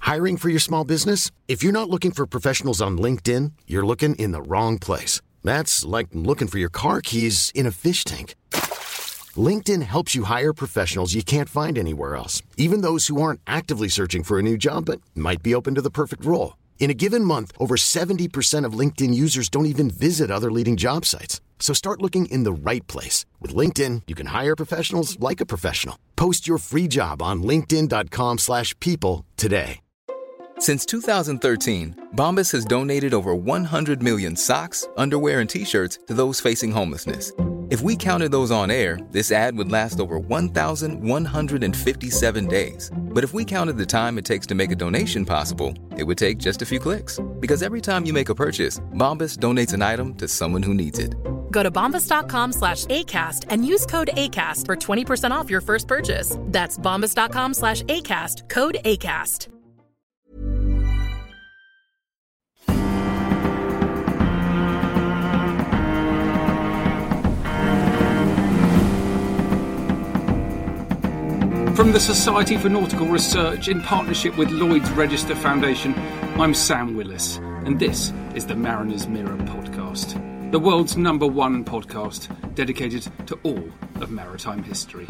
Hiring for your small business? If you're not looking for professionals on LinkedIn, you're looking in the wrong place. That's like looking for your car keys in a fish tank. LinkedIn helps you hire professionals you can't find anywhere else, even those who aren't actively searching for a new job but might be open to the perfect role. In a given month, over 70% of LinkedIn users don't even visit other leading job sites. So start looking in the right place. With LinkedIn, you can hire professionals like a professional. Post your free job on linkedin.com/people today. Since 2013, Bombas has donated over 100 million socks, underwear, and T-shirts to those facing homelessness. If we counted those on air, this ad would last over 1,157 days. But if we counted the time it takes to make a donation possible, it would take just a few clicks. Because every time you make a purchase, Bombas donates an item to someone who needs it. Go to bombas.com/ACAST and use code ACAST for 20% off your first purchase. That's bombas.com/ACAST, code ACAST. From the Society for Nautical Research in partnership with Lloyd's Register Foundation, I'm Sam Willis, and this is the Mariner's Mirror podcast, the world's #1 podcast dedicated to all of maritime history.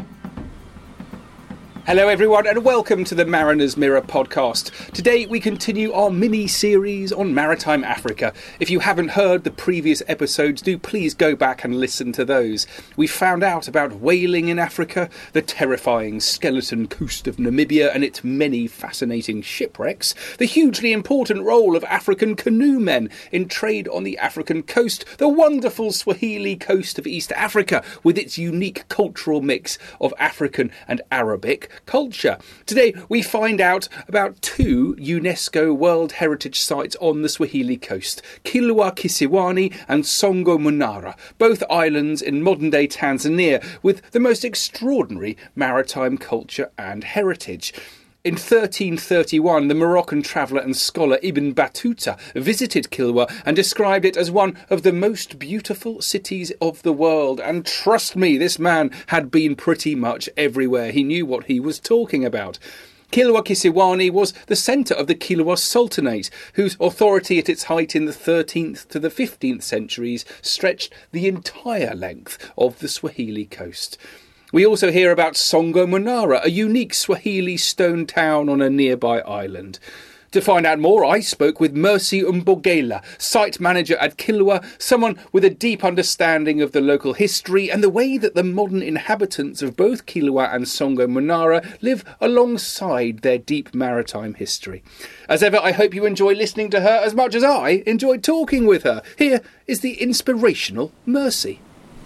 Hello everyone and welcome to the Mariner's Mirror podcast. Today we continue our mini-series on maritime Africa. If you haven't heard the previous episodes, do please go back and listen to those. We found out about whaling in Africa, the terrifying skeleton coast of Namibia and its many fascinating shipwrecks, the hugely important role of African canoemen in trade on the African coast, the wonderful Swahili coast of East Africa with its unique cultural mix of African and Arabic culture. Today we find out about 2 UNESCO World Heritage Sites on the Swahili coast, Kilwa Kisiwani and Songo Munara, both islands in modern-day Tanzania with the most extraordinary maritime culture and heritage. In 1331, the Moroccan traveller and scholar Ibn Battuta visited Kilwa and described it as one of the most beautiful cities of the world. And trust me, this man had been pretty much everywhere. He knew what he was talking about. Kilwa Kisiwani was the centre of the Kilwa Sultanate, whose authority at its height in the 13th to the 15th centuries stretched the entire length of the Swahili coast. We also hear about Songo Munara, a unique Swahili stone town on a nearby island. To find out more, I spoke with Mercy Mbogela, site manager at Kilwa, someone with a deep understanding of the local history and the way that the modern inhabitants of both Kilwa and Songo Munara live alongside their deep maritime history. As ever, I hope you enjoy listening to her as much as I enjoyed talking with her. Here is the inspirational Mercy.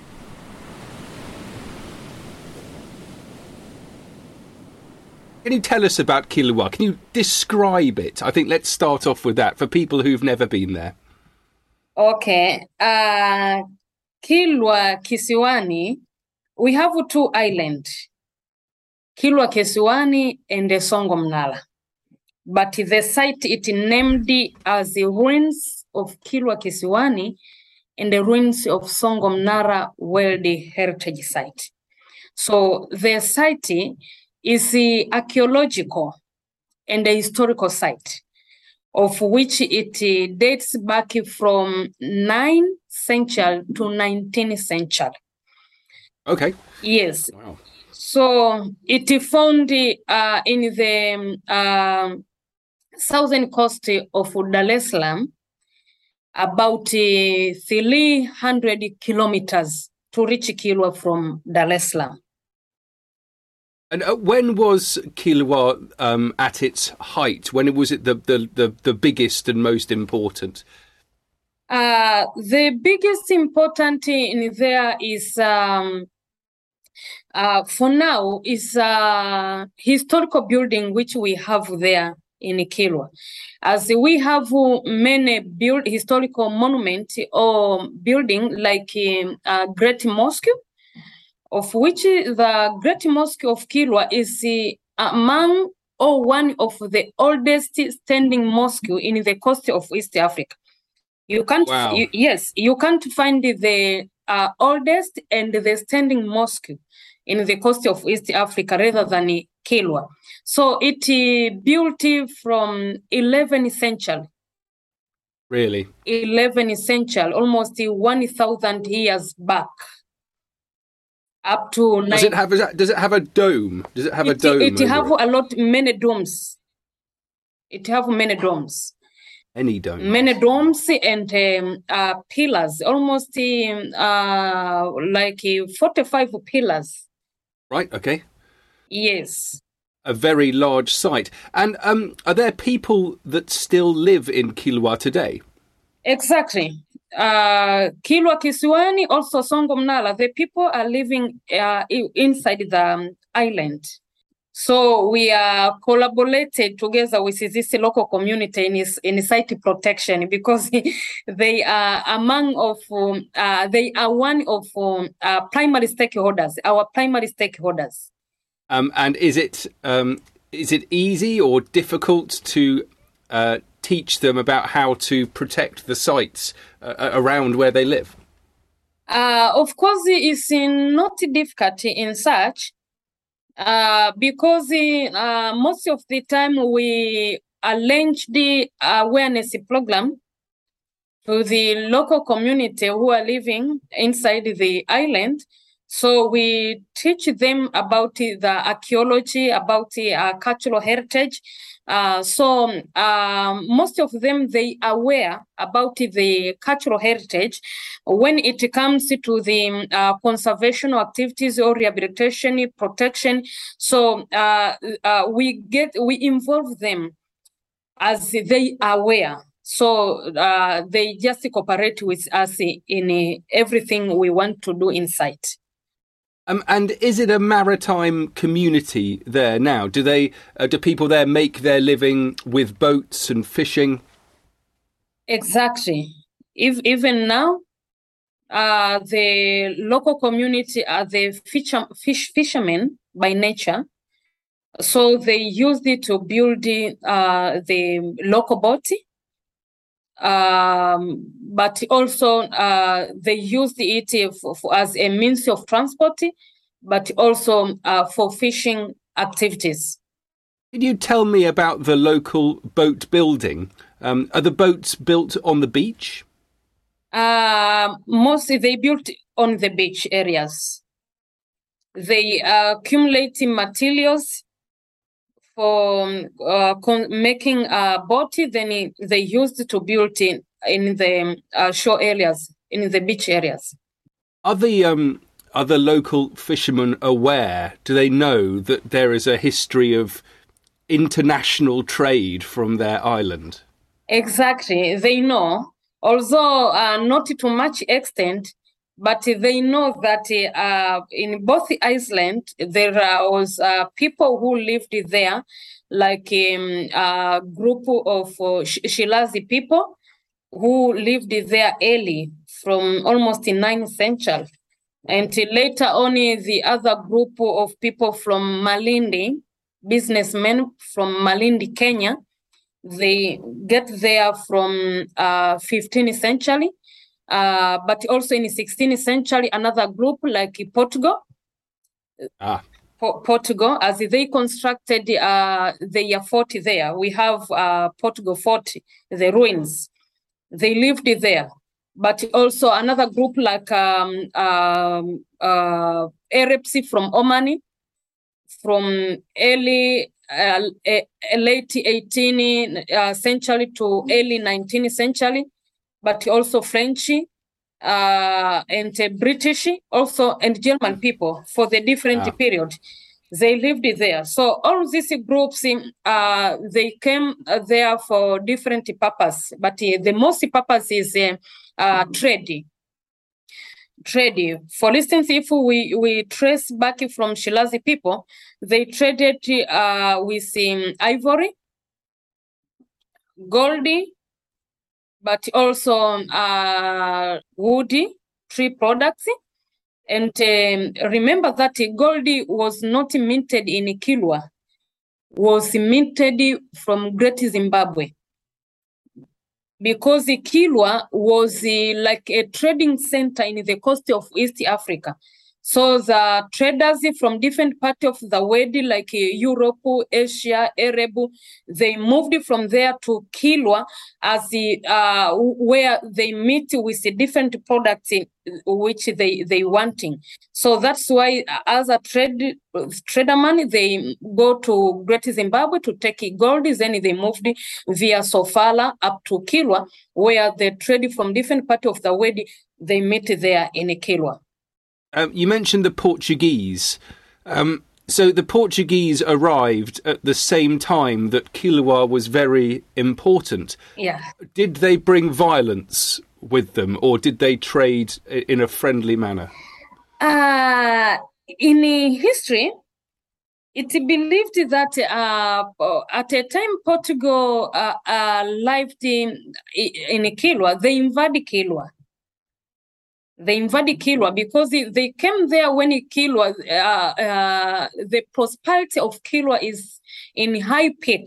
Can you tell us about Kilwa? Can you describe it? I think let's start off with that for people who've never been there. Okay. Kilwa Kisiwani, we have 2 islands, Kilwa Kisiwani and the Songo Munara. But the site it named as the ruins of Kilwa Kisiwani and the ruins of Songo Munara World Heritage Site. So the site is the archaeological and the historical site, of which it dates back from 9th century to 19th century. Okay. Yes. Wow. So it found in the southern coast of Dar es Salaam, about 300 kilometers to reach Kilwa from Dar es Salaam. And when was Kilwa at its height? When was it the biggest and most important? The biggest important in there is, for now, is historical building which we have there in Kilwa. As we have many historical monuments or building like Great Mosque, of which the Great Mosque of Kilwa is among or one of the oldest standing mosque in the coast of East Africa. You can't, wow. You can't find the oldest and the standing mosque in the coast of East Africa rather than Kilwa. So it built from 11th century. Really? 11th century, almost 1,000 years back. Up to does it have a dome? Does it have a dome? It have many domes. It have many domes. Any domes? Many domes and pillars, almost like 45 pillars. Right. Okay. Yes. A very large site. And are there people that still live in Kilwa today? Exactly. Kilwa Kisiwani, also Songo Mnala, the people are living inside the island. So we are collaborated together with this local community in site protection because they are one of primary stakeholders, our primary stakeholders. And is it easy or difficult to teach them about how to protect the sites around where they live? Of course, it's not difficult in such because most of the time we arrange the awareness program to the local community who are living inside the island. So we teach them about the archaeology, about the cultural heritage. So most of them, they are aware about the cultural heritage when it comes to the conservation activities or rehabilitation, protection. So we involve them as they are aware. So they just cooperate with us in everything we want to do inside. And is it a maritime community there now? Do people there make their living with boats and fishing? Exactly. Even now, the local community are the fishermen by nature. So they used it to build the local boat. But also they used it as a means of transport, but also for fishing activities. Can you tell me about the local boat building? Are the boats built on the beach? Mostly they built on the beach areas. They accumulate materials for making a boat, then they used to build in the shore areas, in the beach areas. Are the local fishermen aware? Do they know that there is a history of international trade from their island? Exactly, they know, although not to much extent, but they know that in both islands there was people who lived there, like a group of Shilazi people who lived there early, from almost the 9th century. And later on, the other group of people from Malindi, businessmen from Malindi, Kenya, they get there from 15th century. But also in the 16th century, another group like Portugal, Portugal, as they constructed their fort there. We have Portugal fort, the ruins. They lived there. But also another group like Arabs from Oman, from late 18th century to early 19th century. But also French and British, also, and German people for the different period. They lived there. So all these groups, they came there for different purpose. But the most purpose is trade. For instance, if we trace back from Shilazi people, they traded with ivory, gold, but also woody tree products. And remember that gold was not minted in Kilwa, was minted from Great Zimbabwe. Because Kilwa was like a trading center in the coast of East Africa. So the traders from different parts of the world, like Europe, Asia, Arab, they moved from there to Kilwa as where they meet with the different products in which they wanting. So that's why as a traderman, they go to Great Zimbabwe to take gold. Then they moved via Sofala up to Kilwa, where they trade from different parts of the world. They meet there in Kilwa. You mentioned the Portuguese. So the Portuguese arrived at the same time that Kilwa was very important. Yeah. Did they bring violence with them, or did they trade in a friendly manner? In history, it's believed that at a time Portugal lived in Kilwa, they invaded Kilwa. They invaded Kilwa because they came there when Kilwa, the prosperity of Kilwa is in high peak.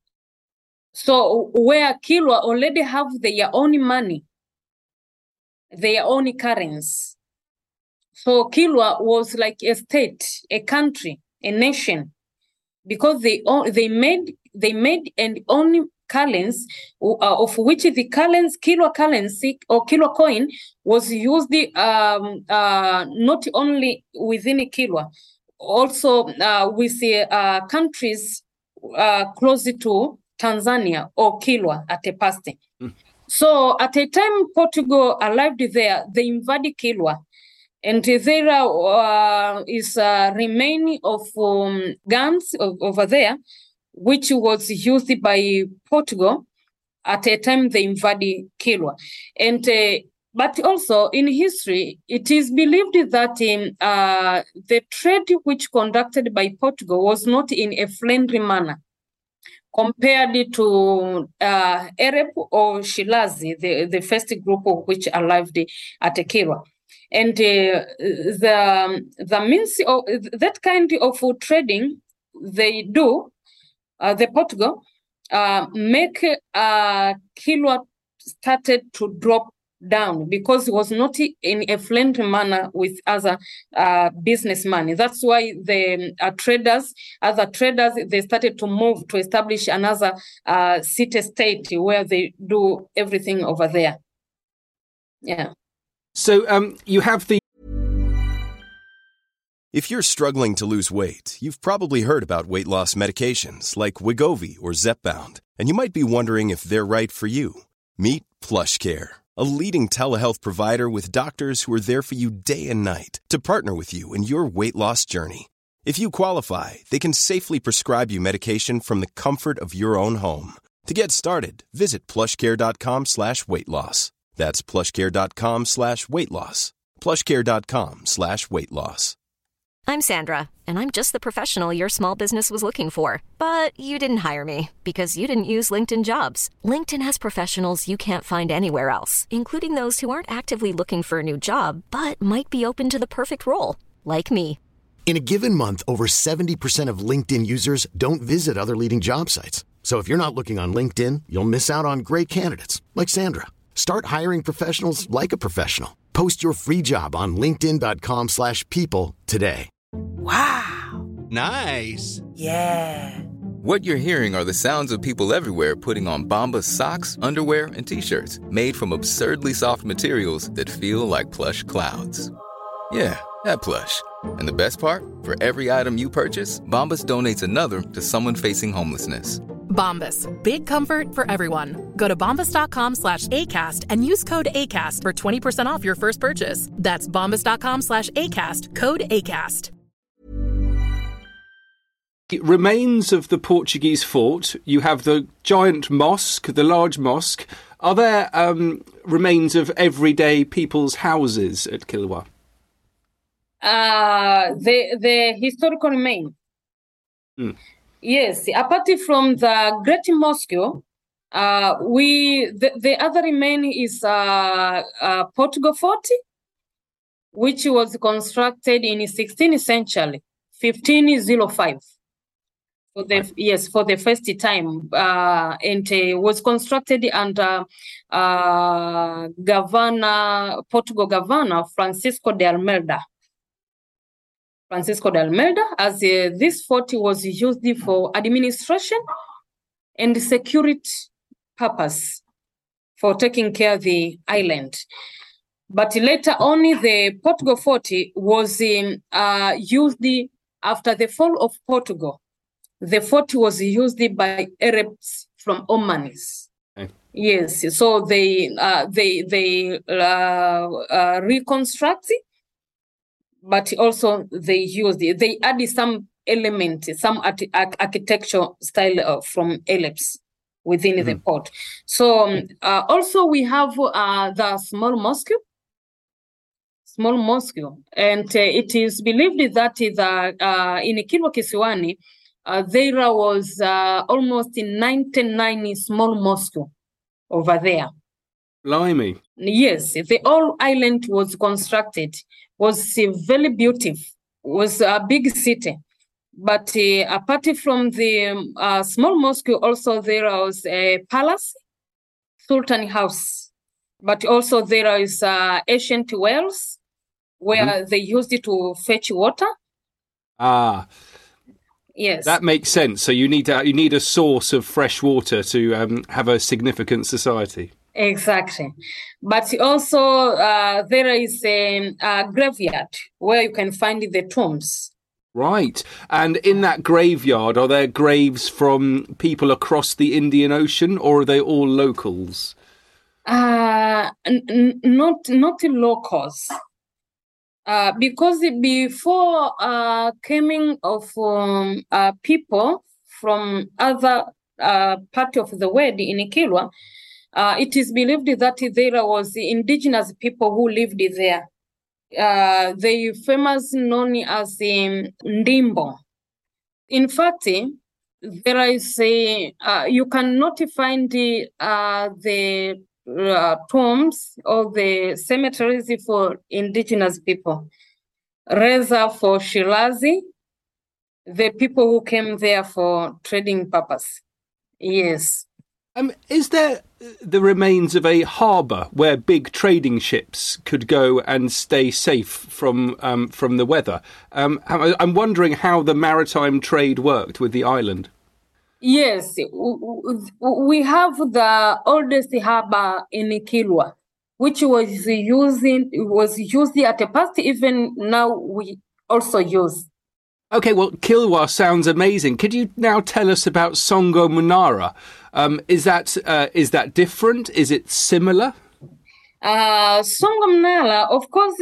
So where Kilwa already have their own money, their own currency. So Kilwa was like a state, a country, a nation, because they made and only currency, of which the Kilwa currency or Kilwa coin was used not only within Kilwa, also with the countries close to Tanzania or Kilwa at a past. So at a time Portugal arrived there, they invaded Kilwa. And there is a remain of guns over there, which was used by Portugal at a time they invaded Kilwa. And but also in history, it is believed that the trade which conducted by Portugal was not in a friendly manner compared to Arab or Shirazi, the first group of which arrived at Kilwa. And the means of that kind of trading they do, the Portugal make Kilwa started to drop down because it was not in a friendly manner with other businessmen. That's why the other traders, they started to move to establish another city-state where they do everything over there. Yeah. So you have the... If you're struggling to lose weight, you've probably heard about weight loss medications like Wegovy or Zepbound, and you might be wondering if they're right for you. Meet PlushCare, a leading telehealth provider with doctors who are there for you day and night to partner with you in your weight loss journey. If you qualify, they can safely prescribe you medication from the comfort of your own home. To get started, visit plushcare.com/weightloss. That's plushcare.com/weightloss. plushcare.com/weightloss. I'm Sandra, and I'm just the professional your small business was looking for. But you didn't hire me because you didn't use LinkedIn Jobs. LinkedIn has professionals you can't find anywhere else, including those who aren't actively looking for a new job, but might be open to the perfect role, like me. In a given month, over 70% of LinkedIn users don't visit other leading job sites. So if you're not looking on LinkedIn, you'll miss out on great candidates like Sandra. Start hiring professionals like a professional. Post your free job on linkedin.com/people today. Wow. Nice. Yeah. What you're hearing are the sounds of people everywhere putting on Bombas socks, underwear, and T-shirts made from absurdly soft materials that feel like plush clouds. Yeah, that plush. And the best part? For every item you purchase, Bombas donates another to someone facing homelessness. Bombas. Big comfort for everyone. Go to bombas.com/ACAST and use code ACAST for 20% off your first purchase. That's bombas.com/ACAST, code ACAST. Remains of the Portuguese fort. You have the giant mosque, the large mosque. Are there remains of everyday people's houses at Kilwa? The historical remain. Yes, apart from the Great Mosque, the other remain is Portugal Fort, which was constructed in the 16th century, 1505. For the first time, and was constructed under Portugal Governor Francisco de Almeida. Francisco de Almeida, as this fort was used for administration and security purpose for taking care of the island. But later on, the Portugal fort was used after the fall of Portugal. The fort was used by Arabs from Omanis. Okay. Yes, so they reconstruct it, but also they added some element, some architectural style from Arabs within the port. So also we have the small mosque, and it is believed that in Kilwa Kisiwani, there was almost 99 small mosques over there. Blimey. Yes, the whole island was constructed, was very beautiful, was a big city. But apart from the small mosque, also there was a palace, Sultan House. But also there is ancient wells where they used it to fetch water. Ah. Yes. That makes sense. So you need a source of fresh water to have a significant society. Exactly. But also there is a graveyard where you can find the tombs. Right. And in that graveyard, are there graves from people across the Indian Ocean, or are they all locals? Not locals. Because before coming of people from other part of the world in Kilwa, it is believed that there was indigenous people who lived there. They famous known as Ndimbo. In fact, there is you cannot find the tombs or the cemeteries for indigenous people. Rather for Shirazi, the people who came there for trading purpose. Yes. Is there the remains of a harbour where big trading ships could go and stay safe from the weather? I'm wondering how the maritime trade worked with the island. Yes, we have the oldest harbour in Kilwa, which was used at the past. Even now, we also use. Okay, well, Kilwa sounds amazing. Could you now tell us about Songo Munara? Is that different? Is it similar? Songo Munara, of course,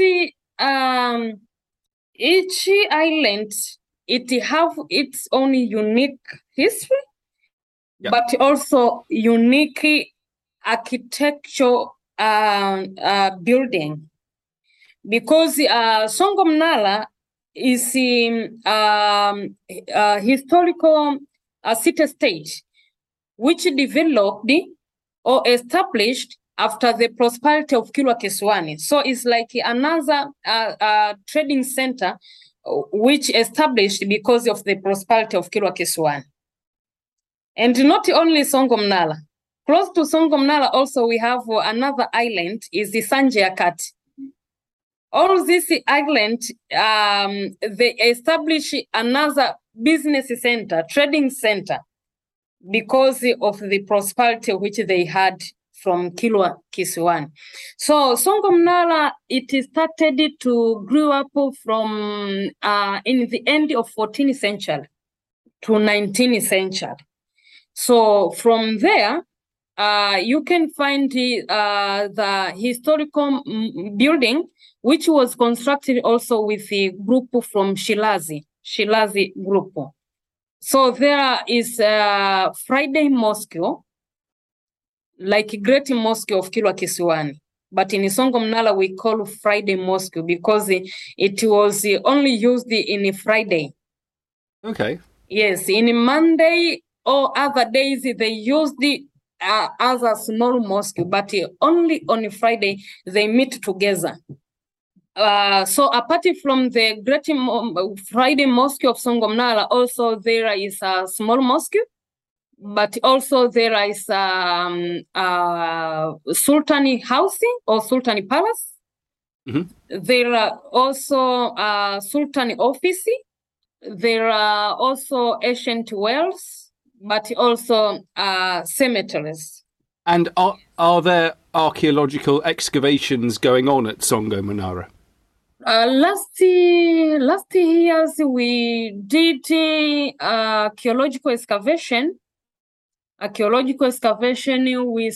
each island it have its own unique history, but also unique architectural building. Because Songo Munara is a historical city-state which developed or established after the prosperity of Kilwa Kisiwani. So it's like another trading center which established because of the prosperity of Kilwa Kisiwani. And not only Songo Munara. Close to Songo Munara also we have another island, is the Sanjay-Akat. All this island, they establish another business center, trading center, because of the prosperity which they had from Kilwa Kisiwani. So Songo Munara, it started to grow up from in the end of 14th century to 19th century. So from there, you can find the historical building, which was constructed also with the group from Shirazi group. So there is Friday Mosque, like Great Mosque of Kilwa Kisiwani. But in Songo Munara, we call Friday Mosque because it was only used in Friday. Okay. Yes, in Monday or other days, they used the other small mosque, but only on Friday they meet together. So apart from the Great Friday Mosque of Songo Munara, also there is a small mosque, but also there is Sultani housing or Sultani palace, There are also Sultan office. There are also ancient wells, but also cemeteries. And are there archaeological excavations going on at Songo Manara? Last years we did archaeological excavation with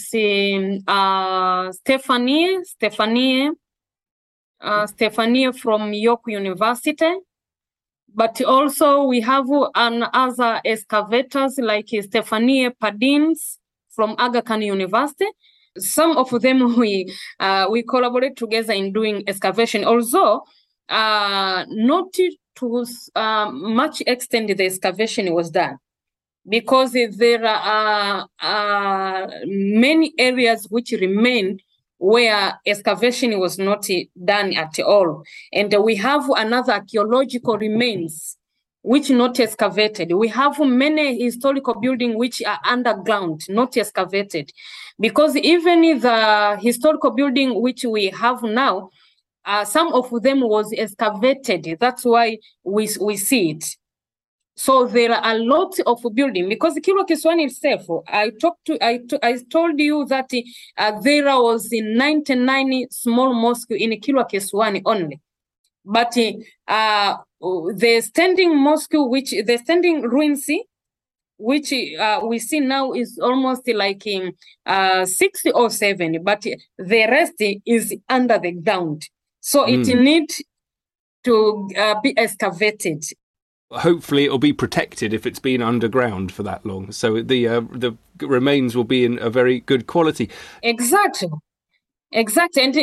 Stephanie from York University. But also we have other excavators like Stephanie Padins from Aga Khan University. Some of them we collaborate together in doing excavation. Although not to much extent the excavation was done, because there are many areas which remain where excavation was not done at all. And we have another archaeological remains which not excavated. We have many historical buildings which are underground, not excavated. Because even the historical building which we have now, some of them was excavated. That's why we see it. So there are a lot of building, because Kilwa Kisiwani itself, I told you that there was 99 small mosques in Kilwa Kisiwani only. But the standing mosque, the standing ruins, which we see now is almost like 6 or 7, but the rest is under the ground. So it needs to be excavated. Hopefully it'll be protected if it's been underground for that long. So the remains will be in a very good quality. Exactly. And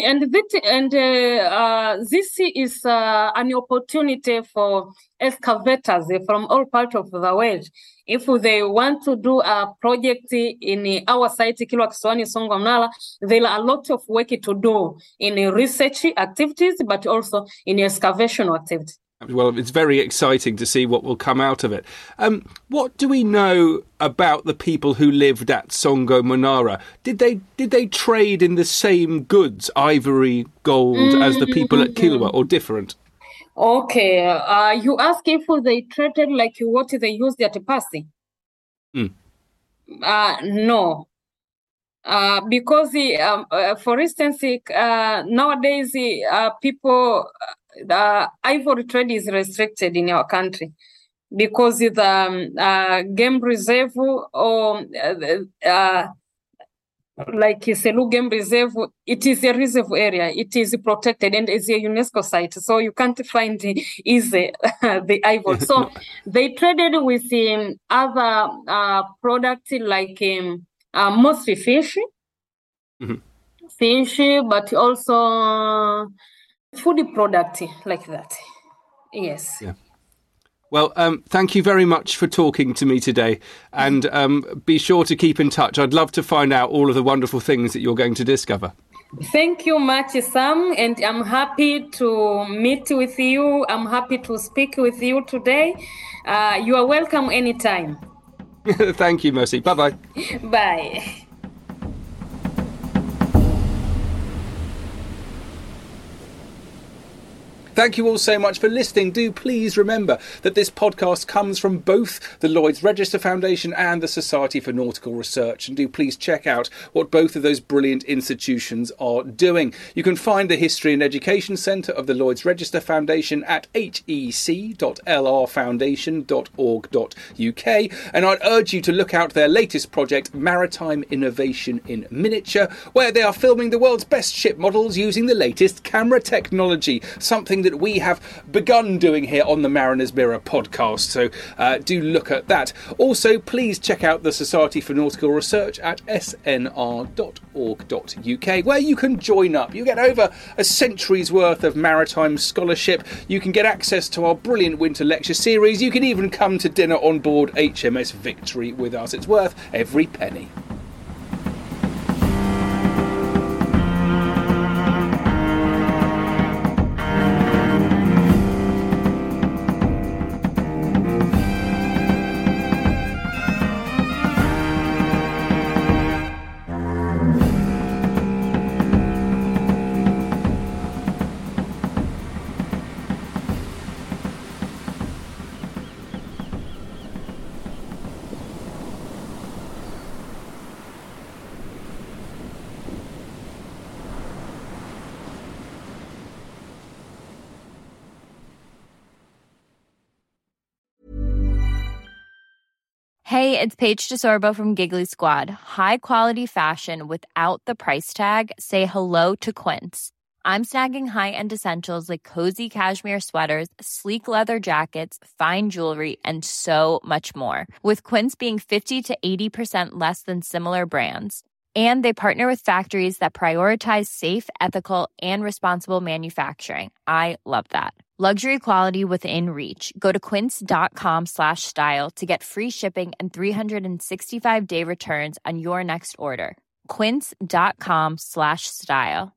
this is an opportunity for excavators from all parts of the world. If they want to do a project in our site, Kilwa Kisiwani, Songo Mnala, there are a lot of work to do in research activities, but also in excavation activities. Well, it's very exciting to see what will come out of it. What do we know about the people who lived at Songo Manara? Did they trade in the same goods, ivory, gold, as the people at Kilwa, or different? Okay, you ask if they traded like what they used at Pasi? No. Because, for instance, nowadays people... the ivory trade is restricted in our country because the game reserve or like Selu Game Reserve, it is a reserve area. It is protected and it's a UNESCO site, so you can't find easy the ivory. So they traded with other products like mostly fish, but also food product like that. Yes. Yeah. Well, thank you very much for talking to me today, and be sure to keep in touch. I'd love to find out all of the wonderful things that you're going to discover. Thank you much, Sam, and I'm happy to meet with you. I'm happy to speak with you today. You are welcome anytime. Thank you, Mercy. Bye-bye. Bye. Thank you all so much for listening. Do please remember that this podcast comes from both the Lloyd's Register Foundation and the Society for Nautical Research. And do please check out what both of those brilliant institutions are doing. You can find the History and Education Centre of the Lloyd's Register Foundation at hec.lrfoundation.org.uk. And I'd urge you to look out their latest project, Maritime Innovation in Miniature, where they are filming the world's best ship models using the latest camera technology, something that we have begun doing here on the Mariner's Mirror podcast. So do look at that. Also, please check out the Society for Nautical Research at snr.org.uk, where you can join up. You get over a century's worth of maritime scholarship. You can get access to our brilliant winter lecture series. You can even come to dinner on board HMS Victory with us. It's worth every penny. Hey, it's Paige DeSorbo from Giggly Squad. High quality fashion without the price tag. Say hello to Quince. I'm snagging high-end essentials like cozy cashmere sweaters, sleek leather jackets, fine jewelry, and so much more. With Quince being 50 to 80% less than similar brands. And they partner with factories that prioritize safe, ethical, and responsible manufacturing. I love that. Luxury quality within reach. Go to quince.com/style to get free shipping and 365-day returns on your next order. Quince.com/style.